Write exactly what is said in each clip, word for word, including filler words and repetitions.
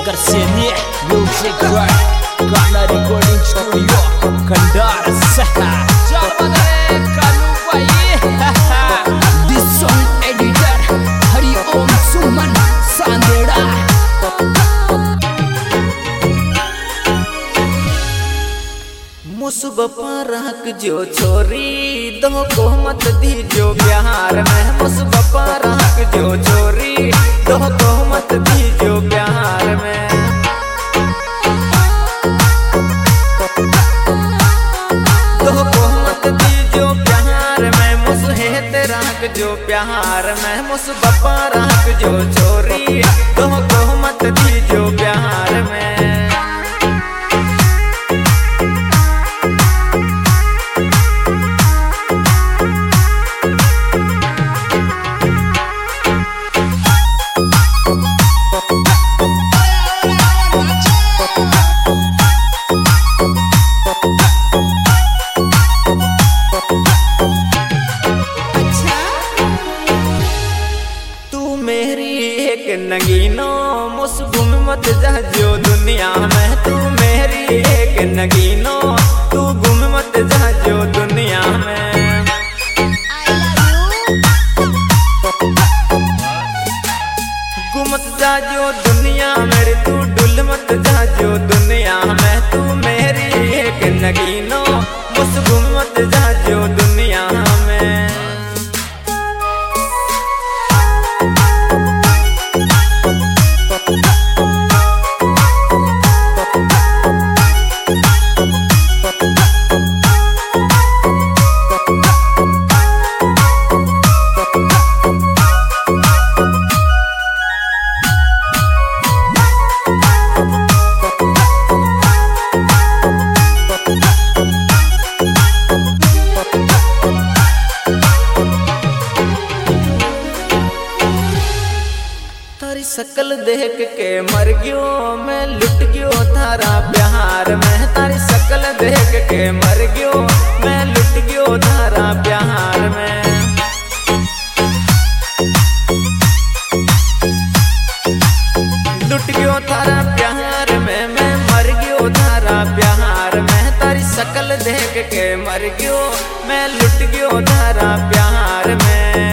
Shankar Saini music गाना recording studio Khandar सहा कालू भाई this song editor Hari Om Suman Sandera. मुसबपा रख जो छोरी दो को मत दीजो बिहार में। मुसबपा रख जो छोरी दो को मत दीजो बिहार में। दो को मत दीजो बिहार में। मुसहेत रख जो बिहार में। मुसबपा रख जो छोरी दो को मत दीजो बिहार में। नगीनो मुस घूम मत जाजो दुनिया में। तू मेरी एक नगीनो तू घूम मत जाजो दुनिया में। घूमत जाजो दुनिया मेरे तू डुल मत जाजो दुनिया में। तू मेरी एक नगीनो मुस घूम मत जाजो दुनिया में। सकल देख के मर गयो मैं लुट गयो थारा प्यार में। तारी सकल देख के मर गयो मैं लुट गयो थारा प्यार में। लुट गयो थारा प्यार में मैं मर गयो थारा प्यार में। तारी सकल देख के मर गयो मैं लुट गयो थारा प्यार में।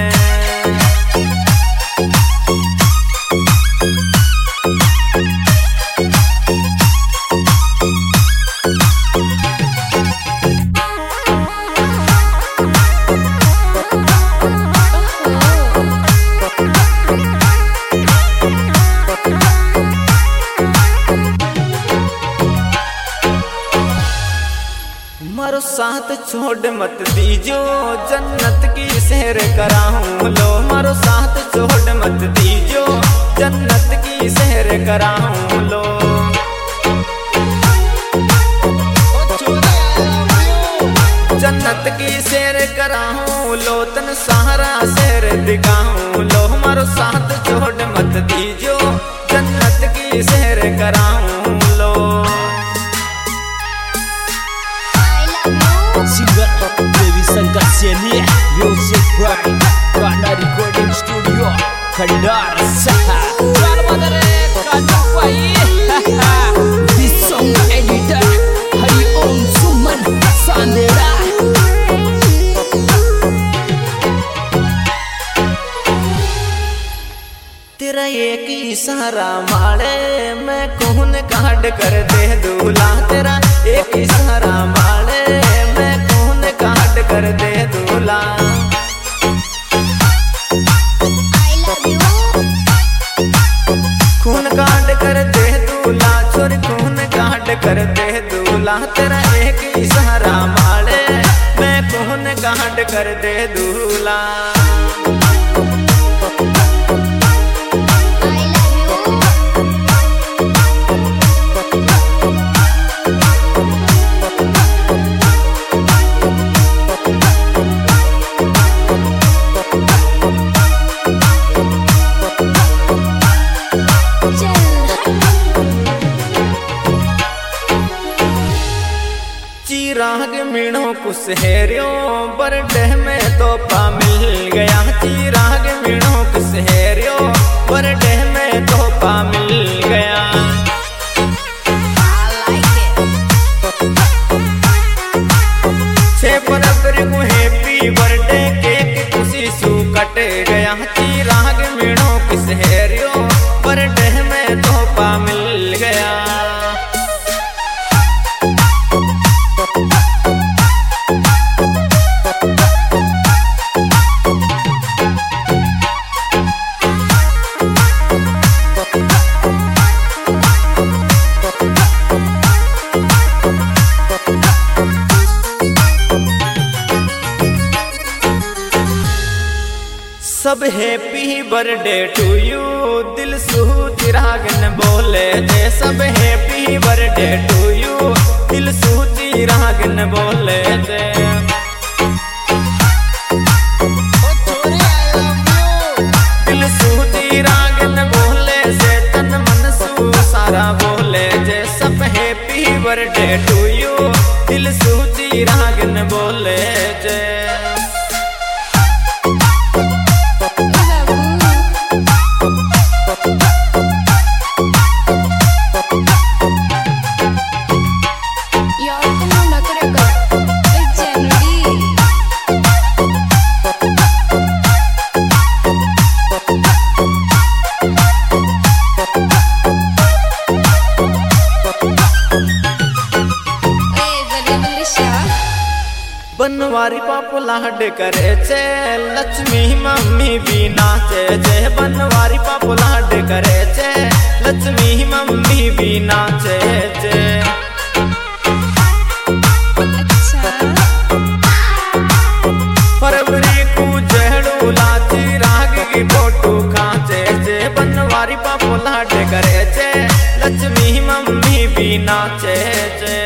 मारो साथ छोड़ मत दीजो जन्नत की सैर कराऊं लो। मारो साथ छोड़ मत दीजो जन्नत की सैर कराऊं लो। जन्नत की सैर कराऊं लो तन सहारा सैर दिखाऊं लो। मारो साथ छोड़ मत दीजो जन्नत की सैर कराऊं लो। देवी शंकर सैनी म्यूजिक गाना रिकॉर्डिंग स्टूडियो खंडार सहा कालू भाई this song editor Hari Om Suman Sandera. तेरा एक इशारा मारे मैं कौन काट कर दे दूल्हा। तेरा एक इशारा मारे मैं कौन काट कर दे दूल्हा। खून काट कर दे दूल्हा छोरी खून काट कर दे दूल्हा। तेरा एक इशारा मारे मैं कौन काट कर दे दूल्हा। चिराग मीणो कुछ हेरियो बरडे में तो पा मिल गया। चिराग मीणो कुछ हेरियो बरडे में तो पा मिल गया। सब हैप्पी बर्थडे टू यू दिल सू चिरागन बोले जे सब हैप्पी बर्थडे टू यू दिल सू चिरागन बोले जे दिल सू चिरागन बोले से तन मन सू सारा बोले जे सब हैप्पी बर्थडे टू यू दिल सू चिरागन बोले जे बनवारी पापू लाड करे छे लक्ष्मी मम्मी भी नाचे छे बनवारी पापू लाड करे छे लक्ष्मी मम्मी भी नाचे छे फरवरी को जहड़ू लाची राग की फोटो खाचे छे बनवारी पापू लाड करे छे लक्ष्मी मम्मी भी नाचे छे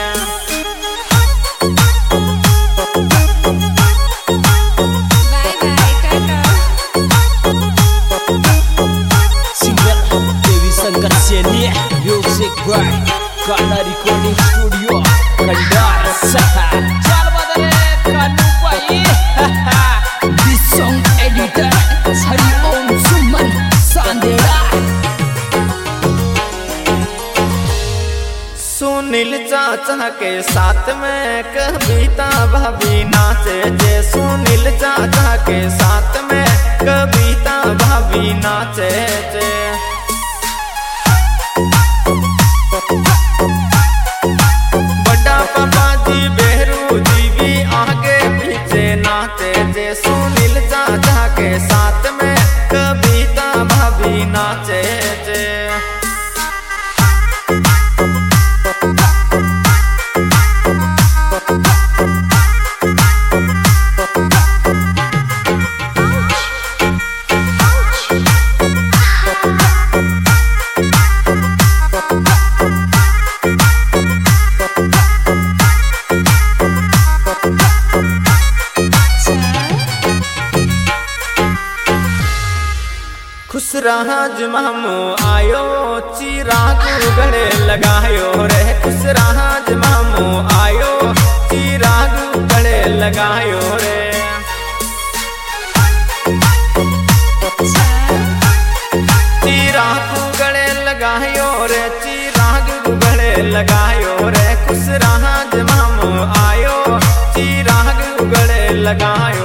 Music Bright Karena Recording Studio Kandar Saha Jal badare kanu pai This song editor Hari Om Suman Sandera Sunil चाचा के साथ में कविता भाभी नाचे जे सुनील चाचा के साथ में कविता भाभी नाचे जे बड़ा पापा जी बेहरू जी भी आगे पीछे नाचे जे सुनील चाचा के साथ में कविता भाभी नाचे जे खुश राज मामू आयो चिराग गले लगायो रे खुश राज मामू आयो चिराग गले लगायो रे चिराग गले लगायो रे चिराग गले लगायो रे खुश राज मामू आयो चिराग गले लगायो